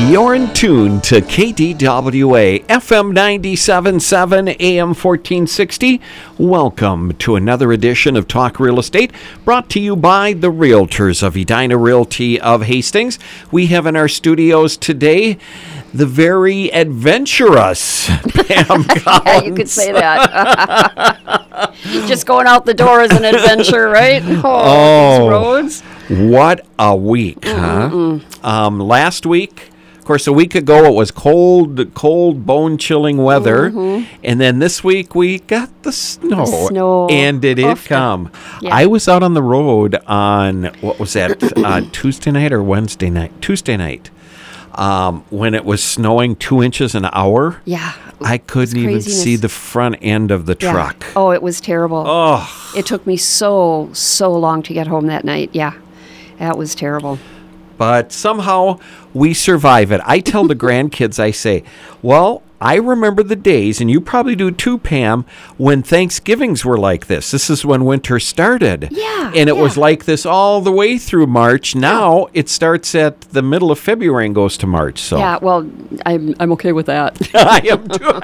You're in tune to KDWA, FM 97.7, AM 1460. Welcome to another edition of Talk Real Estate, brought to you by the Realtors of Edina Realty of Hastings. We have in our studios today the very adventurous Pam Collins. Yeah, you could say that. Just going out the door is an adventure, right? These roads. What a week, huh? Last week, of course, a week ago, it was cold, bone-chilling weather. And then this week, we got the snow. And it did come. Yeah. I was out on the road on, what was that, Tuesday night or Wednesday night? Tuesday night. When it was snowing 2 inches an hour. Yeah. I couldn't even see the front end of the truck. Oh, it was terrible. Oh. It took me so long to get home that night. Yeah. That was terrible. But somehow we survive it. I tell the grandkids, I say, well, I remember the days, and you probably do too, Pam, when Thanksgivings were like this. This is when winter started. Yeah. And it was like this all the way through March. Now it starts at the middle of February and goes to March. So yeah, well, I'm okay with that. I am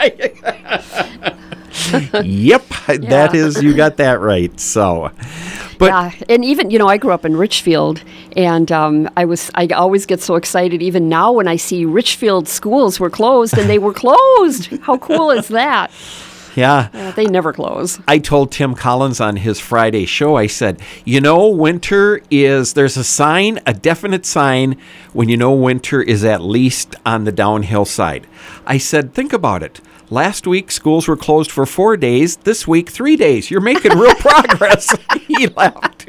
too. Yep, that is, you got that right. So, but yeah, and even, I grew up in Richfield, and I always get so excited even now when I see Richfield schools were closed, and they were closed. How cool is that? Yeah. They never close. I told Tim Collins on his Friday show, I said, winter there's a definite sign when winter is at least on the downhill side. I said, think about it. Last week, schools were closed for 4 days. This week, 3 days. You're making real progress. He laughed.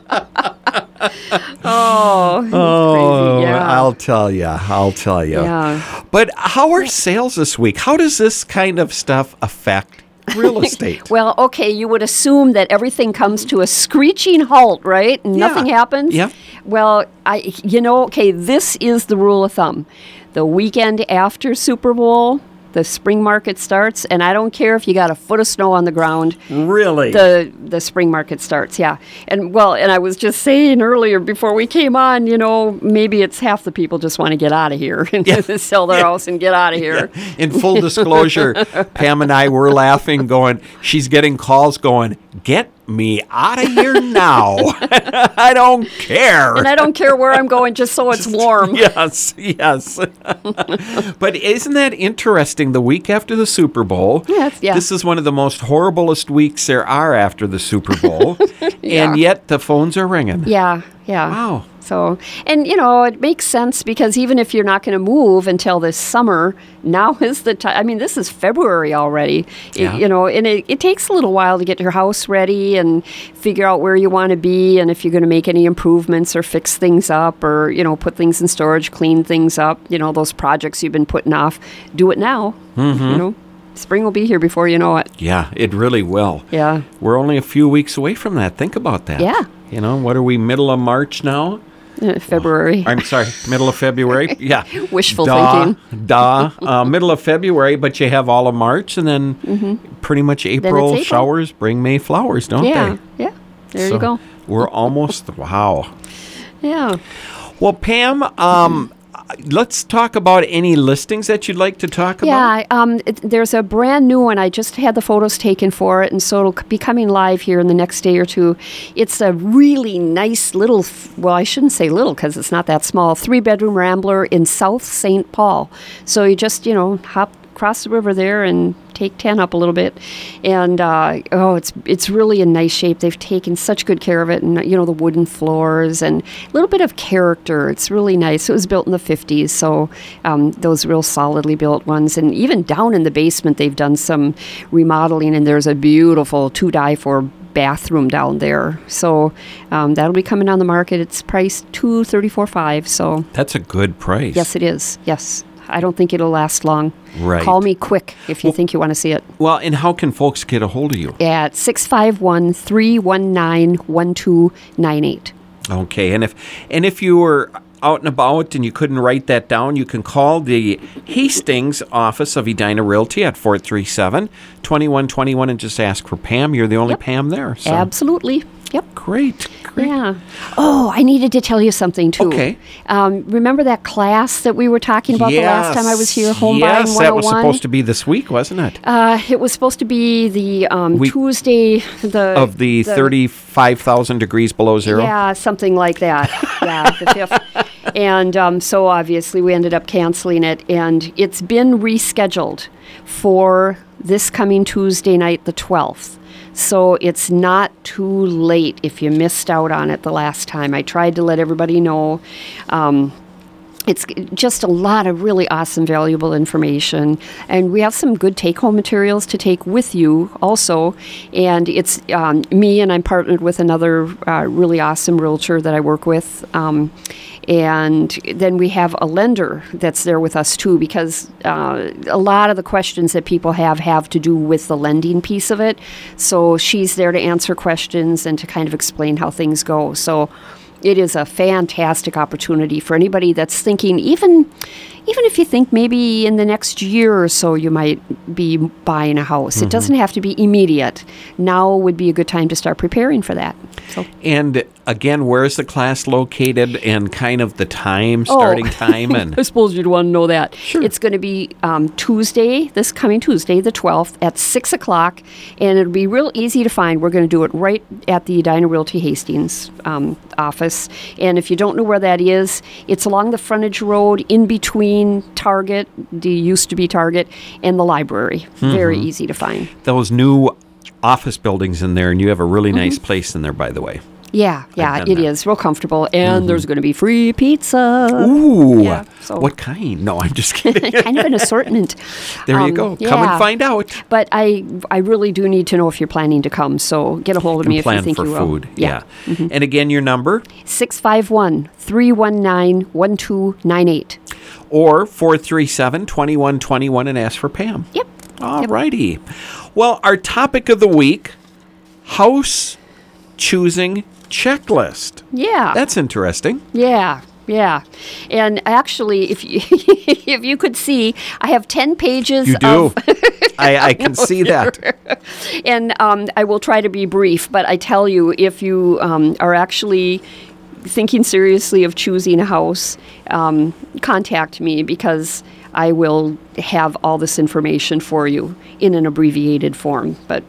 Crazy. Yeah. I'll tell you. Yeah. But how are sales this week? How does this kind of stuff affect real estate? Well, okay, you would assume that everything comes to a screeching halt, right? And nothing happens? Yeah. Well, this is the rule of thumb. The weekend after Super Bowl, the spring market starts, and I don't care if you got a foot of snow on the ground. Really? The spring market starts, yeah. And I was just saying earlier before we came on, maybe it's half the people just want to get out of here and sell their house and get out of here. Yeah. In full disclosure, Pam and I were laughing, she's getting calls going, get me out of here now. I don't care. And I don't care where I'm going, just so it's warm. Yes. But isn't that interesting? The week after the Super Bowl, this is one of the most horriblest weeks there are after the Super Bowl, and yet the phones are ringing. Yeah. Wow. So, and it makes sense because even if you're not going to move until this summer, now is the time. I mean, this is February already, and it takes a little while to get your house ready and figure out where you want to be and if you're going to make any improvements or fix things up or, put things in storage, clean things up, those projects you've been putting off. Do it now, Spring will be here before you know it. Yeah, it really will. Yeah. We're only a few weeks away from that. Think about that. Yeah. What are we, middle of March now? February. I'm sorry, middle of February. Yeah. Wishful thinking. Middle of February, but you have all of March, and then pretty much April showers bring May flowers, don't they? Yeah. There you go. We're almost, wow. Yeah. Well, Pam, let's talk about any listings that you'd like to talk about. Yeah, there's a brand new one. I just had the photos taken for it, and so it'll be coming live here in the next day or two. It's a really nice little, well, I shouldn't say little because it's not that small, 3-bedroom Rambler in South St. Paul. So you just, hop across the river there and take 10 up a little bit, and it's really in nice shape. They've taken such good care of it, and the wooden floors and a little bit of character. It's really nice. It was built in the 50s, so those real solidly built ones, and even down in the basement they've done some remodeling, and there's a beautiful 2-die-for bathroom down there. So that'll be coming on the market. It's priced $234,500. So that's a good price. Yes, it is. Yes. I don't think it'll last long. Right. Call me quick if you think you want to see it. Well, and how can folks get a hold of you? At 651-319-1298. Okay, and if you were out and about and you couldn't write that down, you can call the Hastings office of Edina Realty at 437-2121 and just ask for Pam. You're the only Pam there. So. Absolutely. Yep. Great. Yeah. Oh, I needed to tell you something, too. Okay. Remember that class that we were talking about the last time I was here, Home Buying 101? Yes, that was supposed to be this week, wasn't it? It was supposed to be the Tuesday. Of the 35,000 degrees below zero? Yeah, something like that. Yeah, the 5th. And so obviously we ended up canceling it. And it's been rescheduled for this coming Tuesday night, the 12th. So it's not too late if you missed out on it the last time. I tried to let everybody know. It's just a lot of really awesome, valuable information. And we have some good take-home materials to take with you also. And it's me, and I'm partnered with another really awesome realtor that I work with. And then we have a lender that's there with us, too, because a lot of the questions that people have to do with the lending piece of it. So she's there to answer questions and to kind of explain how things go. So it is a fantastic opportunity for anybody that's thinking, even if you think maybe in the next year or so you might be buying a house. It doesn't have to be immediate. Now would be a good time to start preparing for that. So. And again, where is the class located and kind of the time, starting time? And I suppose you'd want to know that. Sure. It's going to be this coming Tuesday, the 12th, at 6 o'clock, and it'll be real easy to find. We're going to do it right at the Edina Realty Hastings office. And if you don't know where that is, it's along the frontage road in between Target, used to be Target, and the library. Very easy to find. Those new office buildings in there, and you have a really nice place in there, by the way. Yeah, it is. Real comfortable. And there's going to be free pizza. Ooh. Yeah, so. What kind? No, I'm just kidding. Kind of an assortment. There you go. Yeah. Come and find out. But I really do need to know if you're planning to come. So get a hold of me if you think you will. Plan for food. Yeah. And again, your number? 651-319-1298. Or 437-2121 and ask for Pam. Yep. All righty. Well, our topic of the week, house choosing checklist. Yeah. That's interesting. Yeah. And actually, if you could see, I have 10 pages. You do. I can see that. And I will try to be brief, but I tell you, if you are actually thinking seriously of choosing a house, contact me, because I will have all this information for you in an abbreviated form. But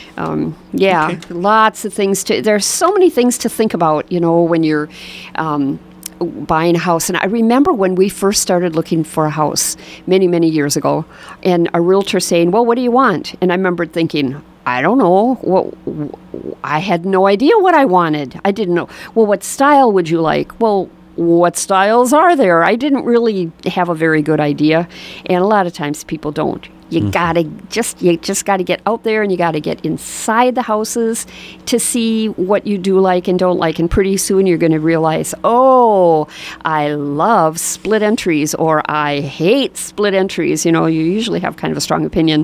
lots of things there's so many things to think about, when you're buying a house. And I remember when we first started looking for a house many, many years ago, and a realtor saying, well, what do you want? And I remember thinking, I don't know. Well, I had no idea what I wanted. I didn't know. Well, what style would you like? Well, what styles are there? I didn't really have a very good idea. And a lot of times people don't. You just gotta get out there, and you gotta get inside the houses to see what you do like and don't like. And pretty soon you're gonna realize, oh, I love split entries, or I hate split entries. You usually have kind of a strong opinion.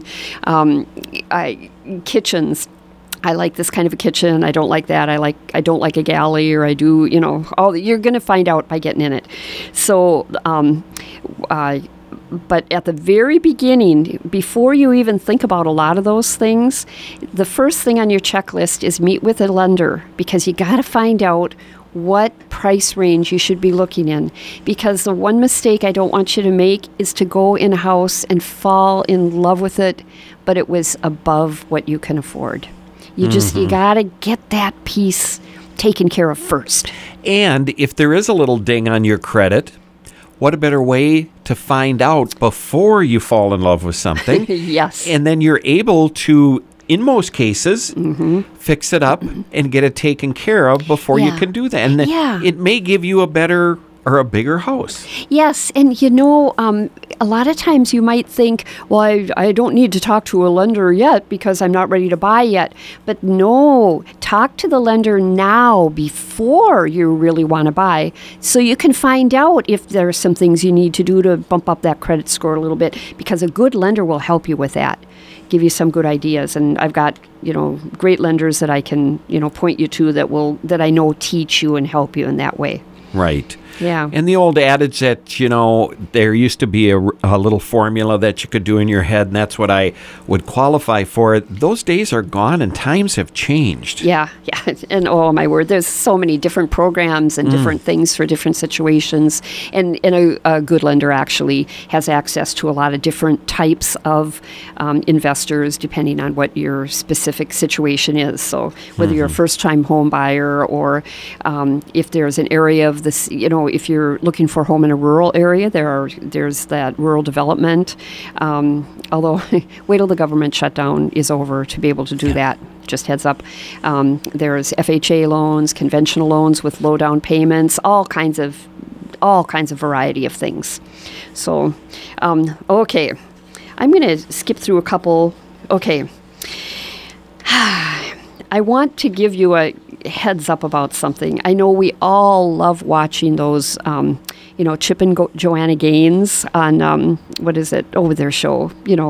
Kitchens. I like this kind of a kitchen. I don't like that. I don't like a galley, or I do. You're gonna find out by getting in it. So. But at the very beginning, before you even think about a lot of those things, the first thing on your checklist is meet with a lender, because you got to find out what price range you should be looking in. Because the one mistake I don't want you to make is to go in a house and fall in love with it, but it was above what you can afford. You got to get that piece taken care of first. And if there is a little ding on your credit, what a better way to find out before you fall in love with something. Yes. And then you're able to, in most cases, fix it up and get it taken care of before you can do that. And it may give you a better or a bigger house. Yes, and a lot of times you might think, well, I don't need to talk to a lender yet because I'm not ready to buy yet. But no, talk to the lender now before you really want to buy, so you can find out if there are some things you need to do to bump up that credit score a little bit, because a good lender will help you with that, give you some good ideas. And I've got, great lenders that I can, point you to that I know teach you and help you in that way. Right. Yeah. And the old adage that, there used to be a little formula that you could do in your head, and that's what I would qualify for. Those days are gone, and times have changed. Yeah. And oh, my word, there's so many different programs and different things for different situations. And a good lender actually has access to a lot of different types of investors, depending on what your specific situation is. So whether you're a first-time home buyer, or if there's an area of this, if you're looking for a home in a rural area, there's that rural development. Although, wait till the government shutdown is over to be able to do that. Just heads up. There's FHA loans, conventional loans with low down payments, all kinds of variety of things. So, okay, I'm going to skip through a couple. Okay. I want to give you a heads up about something. I know we all love watching those, Chip and Joanna Gaines on, what is it? Oh, their show,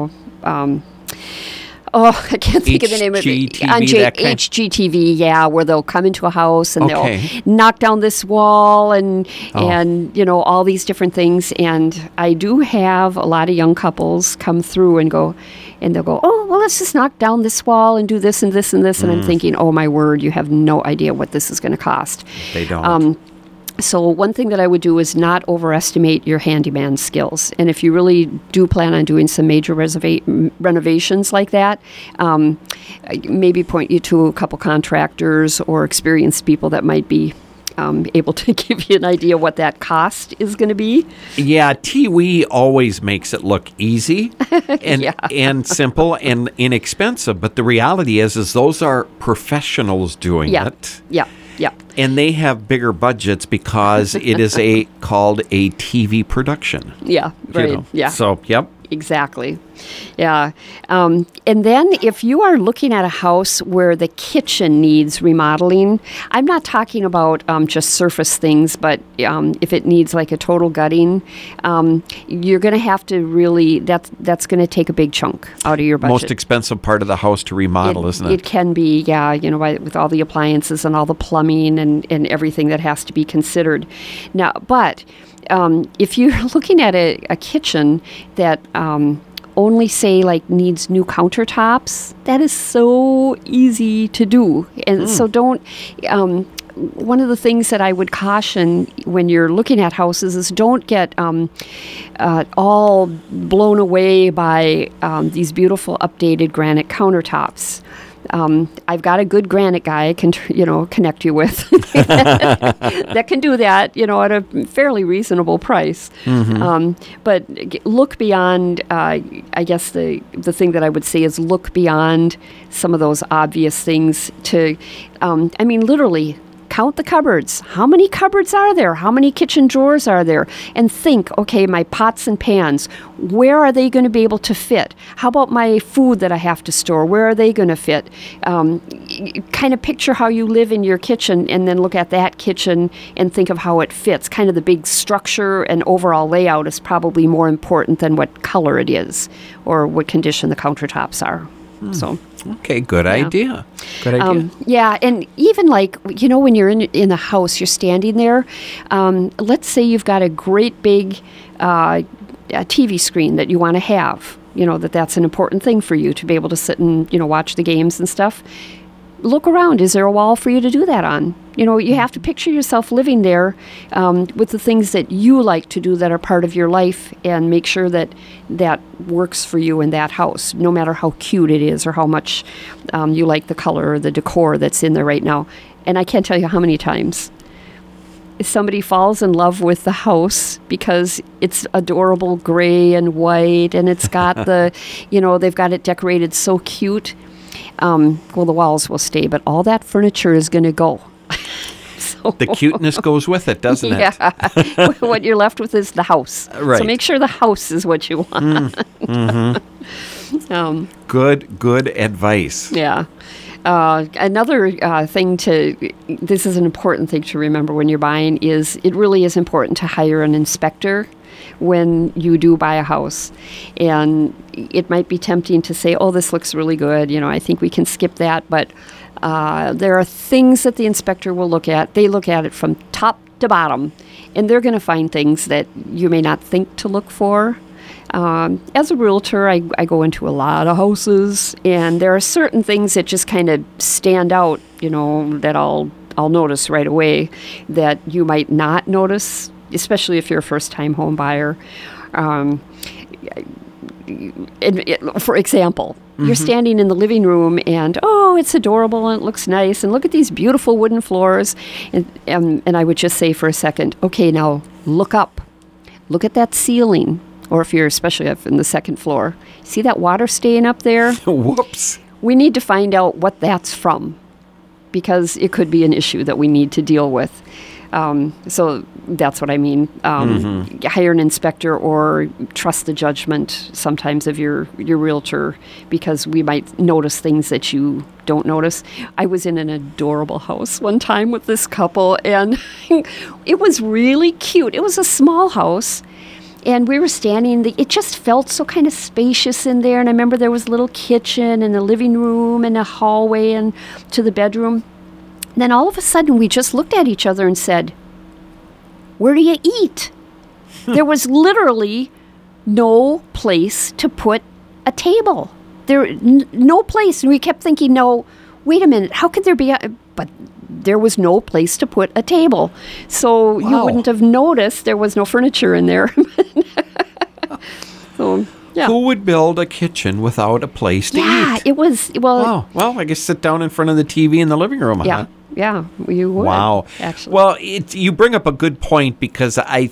I can't think of the name of it. On HGTV, yeah, where they'll come into a house and they'll knock down this wall and all these different things. And I do have a lot of young couples come through and they'll go, oh, well, let's just knock down this wall and do this and this and this. And I'm thinking, oh, my word, you have no idea what this is going to cost. They don't. So one thing that I would do is not overestimate your handyman skills. And if you really do plan on doing some major renovations like that, maybe point you to a couple contractors or experienced people that might be able to give you an idea what that cost is going to be. Yeah, TWE always makes it look easy and simple and inexpensive. But the reality is those are professionals doing it. Yeah. And they have bigger budgets because it is called a TV production. Yeah, right. Yeah. So, yep. Exactly. Yeah. And then if you are looking at a house where the kitchen needs remodeling, I'm not talking about just surface things, but if it needs like a total gutting, you're going to have to really, that's going to take a big chunk out of your budget. Most expensive part of the house to remodel, isn't it? It can be, yeah, with all the appliances and all the plumbing and everything that has to be considered. Now, but if you're looking at a kitchen that only say like needs new countertops, that is so easy to do. And so don't, one of the things that I would caution when you're looking at houses is don't get all blown away by these beautiful updated granite countertops. I've got a good granite guy I can, connect you with that can do that, at a fairly reasonable price. But look beyond, I guess the thing that I would say is look beyond some of those obvious things to, literally, count the cupboards. How many cupboards are there? How many kitchen drawers are there? And think, okay, my pots and pans, where are they going to be able to fit? How about my food that I have to store? Where are they going to fit? Kind of picture how you live in your kitchen and then look at that kitchen and think of how it fits. Kind of the big structure and overall layout is probably more important than what color it is or what condition the countertops are. So. Okay, good idea. Good idea. Yeah, and even like, when you're in the house, you're standing there. Let's say you've got a great big TV screen that you want to have, that's an important thing for you to be able to sit and, watch the games and stuff. Look around. Is there a wall for you to do that on? You have to picture yourself living there with the things that you like to do that are part of your life and make sure that that works for you in that house, no matter how cute it is or how much you like the color or the decor that's in there right now. And I can't tell you how many times somebody falls in love with the house because it's adorable gray and white and it's got the, they've got it decorated so cute. The walls will stay, but all that furniture is going to go. So, the cuteness goes with it, doesn't it? Yeah. What you're left with is the house. Right. So make sure the house is what you want. Good advice. Yeah. Another thing this is an important thing to remember when you're buying is it really is important to hire an inspector when you do buy a house. And it might be tempting to say, oh, this looks really good. I think we can skip that. But there are things that the inspector will look at. They look at it from top to bottom, and they're going to find things that you may not think to look for. As a realtor, I go into a lot of houses, and there are certain things that just kind of stand out, that I'll notice right away that you might not notice, especially if you're a first-time home buyer. For example, you're standing in the living room and, it's adorable and it looks nice, and look at these beautiful wooden floors. And I would just say for a second, okay, now look up. Look at that ceiling. Or if you're especially up in the second floor, see that water stain up there? Whoops. We need to find out what that's from, because it could be an issue that we need to deal with. So that's what I mean. Hire an inspector or trust the judgment sometimes of your realtor, because we might notice things that you don't notice. I was in an adorable house one time with this couple, and it was really cute. It was a small house. And we were standing, it just felt so kind of spacious in there. And I remember there was a little kitchen and a living room and a hallway and to the bedroom. Then all of a sudden, we just looked at each other and said, "Where do you eat?" There was literally no place to put a table. No place. And we kept thinking, no, wait a minute, how could there be but there was no place to put a table. So you wouldn't have noticed there was no furniture in there. So, yeah. Who would build a kitchen without a place to eat? Yeah, it was, well... Well, I guess sit down in front of the TV in the living room, yeah, huh? Yeah, you would. Wow. Actually. Well, you bring up a good point, because I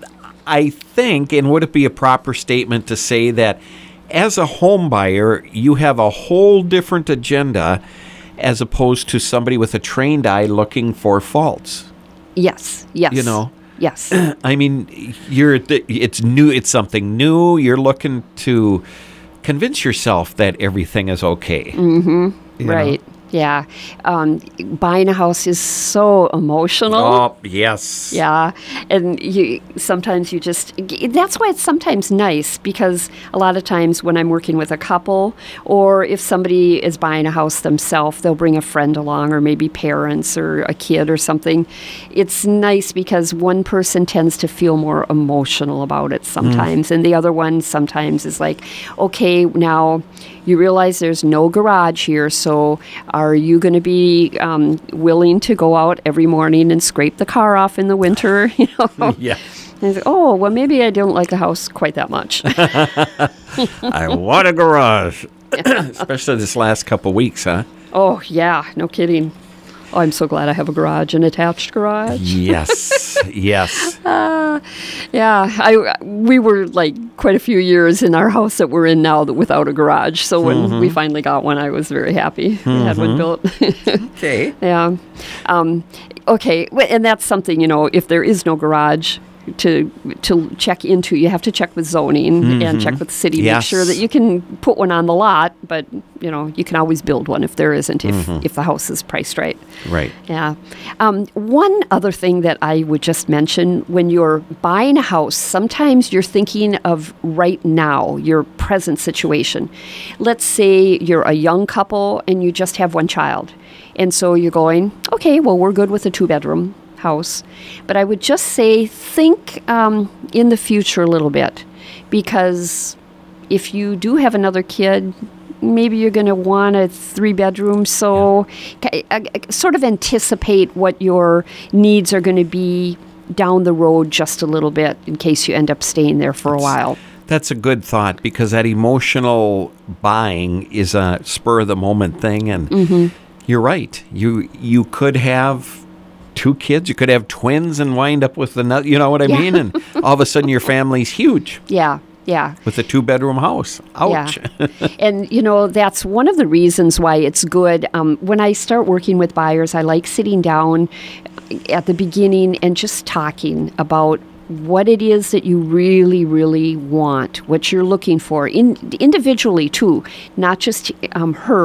think, and would it be a proper statement to say that as a home buyer, you have a whole different agenda as opposed to somebody with a trained eye looking for faults? Yes. Yes. I mean, it's new. It's something new. You're looking to convince yourself that everything is okay. Mm-hmm. Right. Know? Yeah. Buying a house is so emotional. Oh, yes. Yeah. And sometimes you just, that's why it's sometimes nice, because a lot of times when I'm working with a couple, or if somebody is buying a house themselves, they'll bring a friend along, or maybe parents or a kid or something. It's nice because one person tends to feel more emotional about it sometimes. And the other one sometimes is like, okay, now you realize there's no garage here, so are you going to be willing to go out every morning and scrape the car off in the winter? Yeah. And I say, well, maybe I don't like the house quite that much. I want a garage. Especially this last couple weeks, huh? Oh, yeah, no kidding. Oh, I'm so glad I have a garage, an attached garage. Yes, yes. Yeah, we were like quite a few years in our house that we're in now without a garage. So when we finally got one, I was very happy. We had one built. Okay. Yeah. Okay, and that's something, if there is no garage to check into, you have to check with zoning and check with the city, make sure that you can put one on the lot, but you can always build one if there isn't, if the house is priced right. Right. Yeah. One other thing that I would just mention, when you're buying a house, sometimes you're thinking of right now, your present situation. Let's say you're a young couple and you just have one child. And so you're going, okay, well, we're good with a 2-bedroom house. But I would just say, think in the future a little bit, because if you do have another kid, maybe you're going to want a 3-bedroom. So sort of anticipate what your needs are going to be down the road just a little bit in case you end up staying there for a while. That's a good thought, because that emotional buying is a spur-of-the-moment thing. And you're right. You could have 2 kids, you could have twins and wind up with another, you know what I mean? And all of a sudden your family's huge. Yeah. With a 2-bedroom house. Ouch. Yeah. And, that's one of the reasons why it's good. When I start working with buyers, I like sitting down at the beginning and just talking about what it is that you really, really want, what you're looking for, individually too, not just her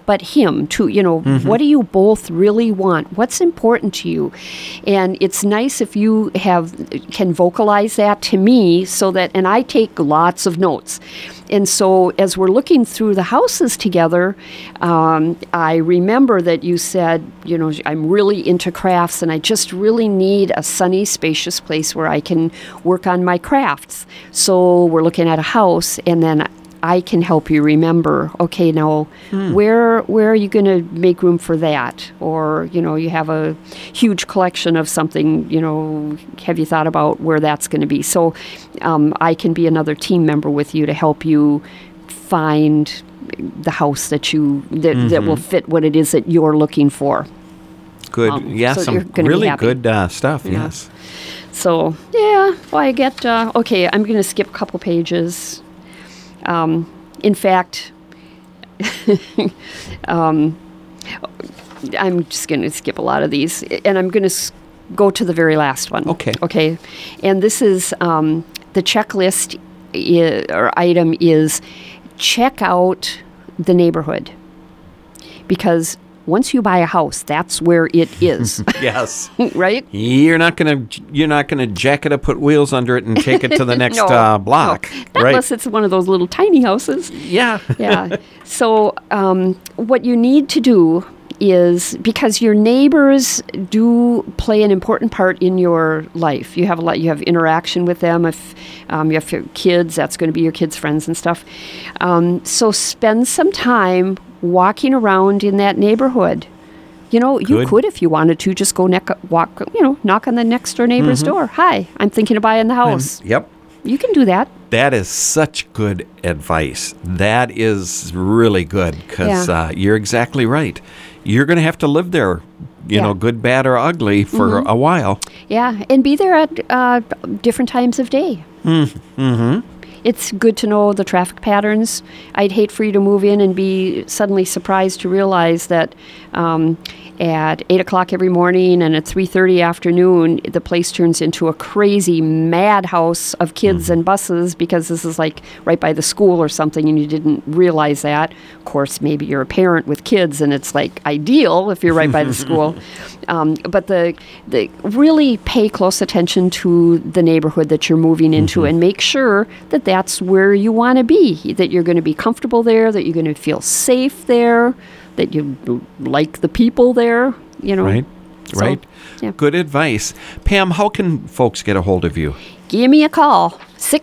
but him too. What do you both really want? What's important to you? And it's nice if you can vocalize that to me, and I take lots of notes. And so as we're looking through the houses together, I remember that you said, I'm really into crafts and I just really need a sunny, spacious place where I can work on my crafts. So we're looking at a house, and then I can help you remember, okay, now where are you going to make room for that? Or, you have a huge collection of something, have you thought about where that's going to be? So I can be another team member with you to help you find the house that will fit what it is that you're looking for. Good. So some really good stuff, yes. So, I get, okay, I'm going to skip a couple pages. In fact, I'm just going to skip a lot of these, and I'm going to go to the very last one. Okay. And this is the checklist or item is check out the neighborhood, because once you buy a house, that's where it is. Yes. Right? You're not gonna jack it up, put wheels under it, and take it to the next block. No. Not unless it's one of those little tiny houses. Yeah. Yeah. So what you need to do is, because your neighbors do play an important part in your life. You have interaction with them. If you have your kids, that's going to be your kids' friends and stuff. So spend some time walking around in that neighborhood. You could, if you wanted to, just go knock on the next door neighbor's door. Hi, I'm thinking of buying the house. Yep. You can do that. That is such good advice. That is really good, because you're exactly right. You're going to have to live there, good, bad, or ugly for a while. Yeah, and be there at different times of day. Mm-hmm. It's good to know the traffic patterns. I'd hate for you to move in and be suddenly surprised to realize that at 8 o'clock every morning and at 3:30 afternoon, the place turns into a crazy madhouse of kids and buses, because this is like right by the school or something, and you didn't realize that. Of course, maybe you're a parent with kids, and it's like ideal if you're right by the school. But the really pay close attention to the neighborhood that you're moving into, and make sure that that's where you want to be, that you're going to be comfortable there, that you're going to feel safe there, that you like the people there, Right. Yeah. Good advice. Pam, how can folks get a hold of you? Give me a call,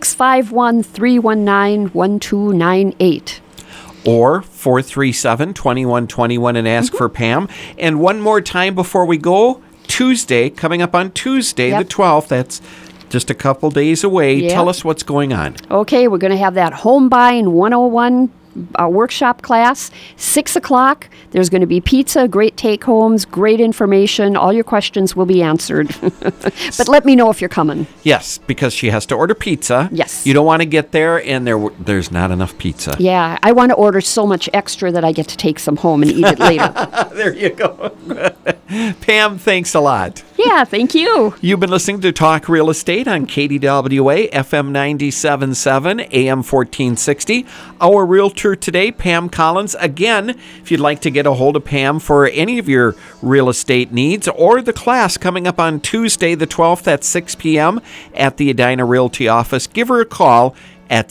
651-319-1298. Or 437-2121 and ask for Pam. And one more time before we go, coming up on Tuesday, the 12th, that's just a couple days away. Yep. Tell us what's going on. Okay, we're going to have that Home Buying 101 workshop class, 6 o'clock. There's going to be pizza, great take-homes, great information. All your questions will be answered. But let me know if you're coming. Yes, because she has to order pizza. Yes. You don't want to get there and there's not enough pizza. Yeah, I want to order so much extra that I get to take some home and eat it later. There you go. Pam, thanks a lot. Yeah, thank you. You've been listening to Talk Real Estate on KDWA, FM 97.7, AM 1460. Our realtor today, Pam Collins. Again, if you'd like to get a hold of Pam for any of your real estate needs, or the class coming up on Tuesday the 12th at 6 p.m. at the Edina Realty office, give her a call at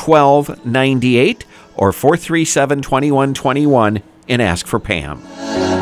651-319-1298 or 437-2121 and ask for Pam.